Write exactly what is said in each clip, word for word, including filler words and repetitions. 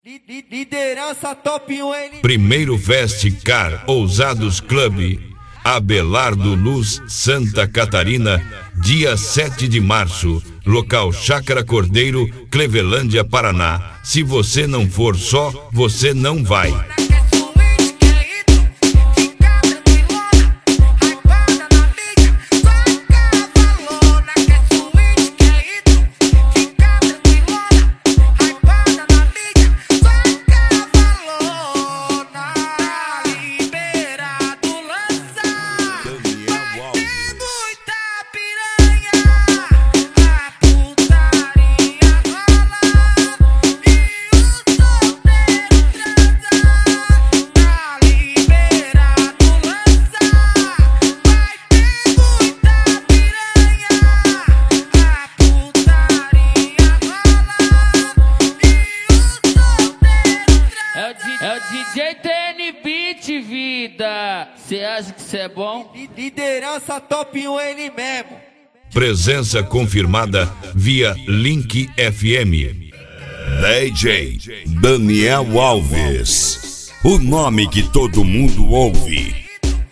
Liderança top um. Primeiro Festicar Ousados Club, Abelardo Luz, Santa Catarina, dia sete de março, local Chácara Cordeiro, Clevelândia, Paraná. Se você não for só, você não vai. É o D J T N Beat, vida. Cê acha que cê é bom? Liderança top um, ele mesmo. Presença confirmada via Link F M. D J Daniel Alves, o nome que todo mundo ouve.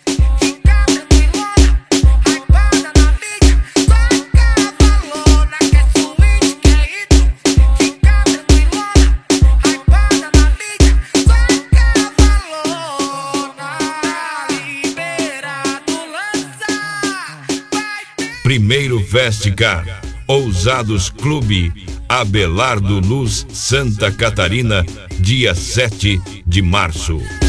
Primeiro Festicar Ousados Clube, Abelardo Luz, Santa Catarina, dia sete de março.